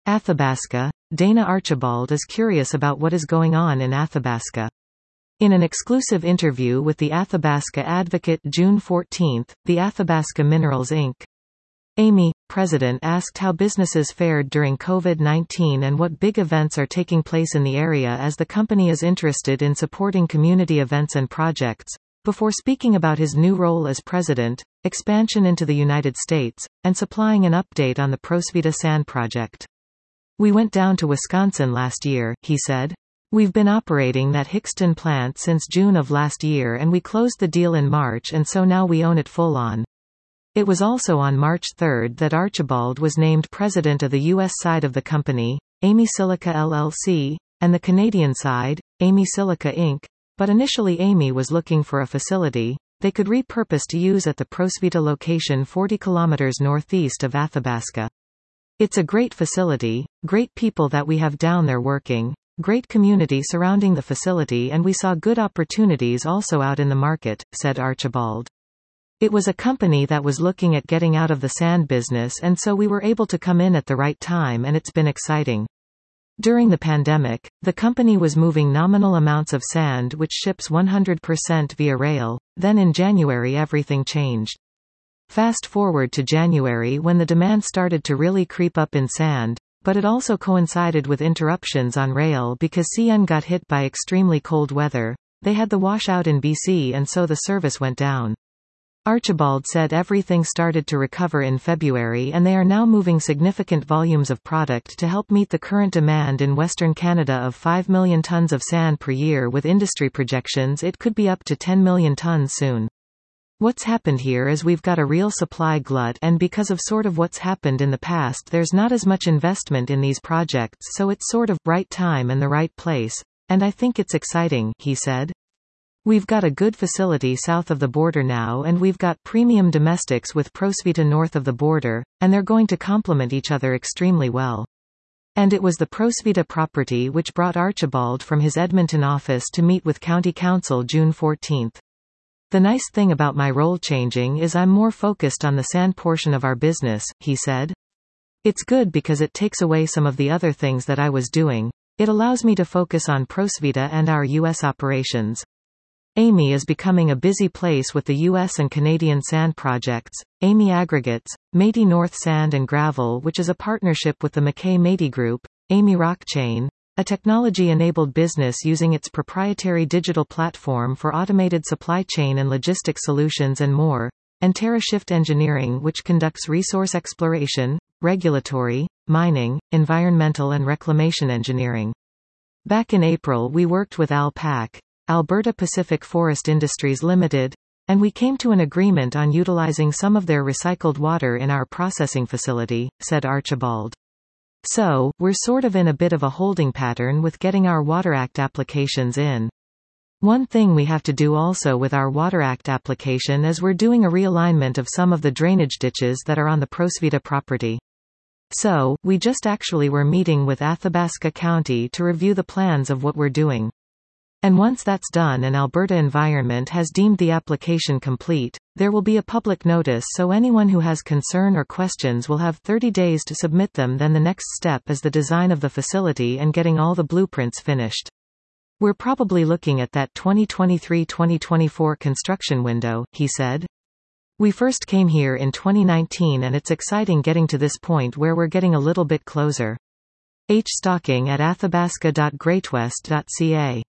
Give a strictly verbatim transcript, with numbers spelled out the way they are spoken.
Athabasca. Dana Archibald is curious about what is going on in Athabasca. In an exclusive interview with the Athabasca Advocate June fourteenth, the Athabasca Minerals Incorporated. Amy, president, asked how businesses fared during COVID nineteen and what big events are taking place in the area as the company is interested in supporting community events and projects, before speaking about his new role as president, expansion into the United States, and supplying an update on the Prosvita Sand project. "We went down to Wisconsin last year," he said. "We've been operating that Hickston plant since June of last year and we closed the deal in March and so now we own it full on." It was also on March third that Archibald was named president of the U S side of the company, Amy Silica L L C, and the Canadian side, Amy Silica Incorporated, but initially Amy was looking for a facility they could repurpose to use at the Prosvita location forty kilometers northeast of Athabasca. "It's a great facility, great people that we have down there working, great community surrounding the facility and we saw good opportunities also out in the market," said Archibald. "It was a company that was looking at getting out of the sand business and so we were able to come in at the right time and it's been exciting. During the pandemic, the company was moving nominal amounts of sand which ships one hundred percent via rail, then in January everything changed. Fast forward to January when the demand started to really creep up in sand, but it also coincided with interruptions on rail because C N got hit by extremely cold weather, they had the washout in B C and so the service went down." Archibald said everything started to recover in February and they are now moving significant volumes of product to help meet the current demand in Western Canada of five million tons of sand per year with industry projections it could be up to ten million tons soon. "What's happened here is we've got a real supply glut and because of sort of what's happened in the past there's not as much investment in these projects so it's sort of right time and the right place, and I think it's exciting," he said. "We've got a good facility south of the border now and we've got premium domestics with Prosvita north of the border, and they're going to complement each other extremely well." And it was the Prosvita property which brought Archibald from his Edmonton office to meet with County Council June fourteenth. "The nice thing about my role changing is I'm more focused on the sand portion of our business," he said. "It's good because it takes away some of the other things that I was doing. It allows me to focus on Prosvita and our U S operations." Amy is becoming a busy place with the U S and Canadian sand projects, Amy Aggregates, Métis North Sand and Gravel which is a partnership with the McKay Métis Group, Amy Rockchain, a technology-enabled business using its proprietary digital platform for automated supply chain and logistics solutions and more, and TerraShift Engineering which conducts resource exploration, regulatory, mining, environmental and reclamation engineering. Back in April we worked with A L P A C, Alberta Pacific Forest Industries Limited, and we came to an agreement on utilizing some of their recycled water in our processing facility, said Archibald. "So, we're sort of in a bit of a holding pattern with getting our Water Act applications in. One thing we have to do also with our Water Act application is we're doing a realignment of some of the drainage ditches that are on the Prosvita property. So, we just actually were meeting with Athabasca County to review the plans of what we're doing. And once that's done and Alberta Environment has deemed the application complete, there will be a public notice so anyone who has concern or questions will have thirty days to submit them. Then the next step is the design of the facility and getting all the blueprints finished. We're probably looking at that twenty twenty-three twenty twenty-four construction window," he said. "We first came here in twenty nineteen and it's exciting getting to this point where we're getting a little bit closer." H. Stocking at athabasca dot greatwest dot c a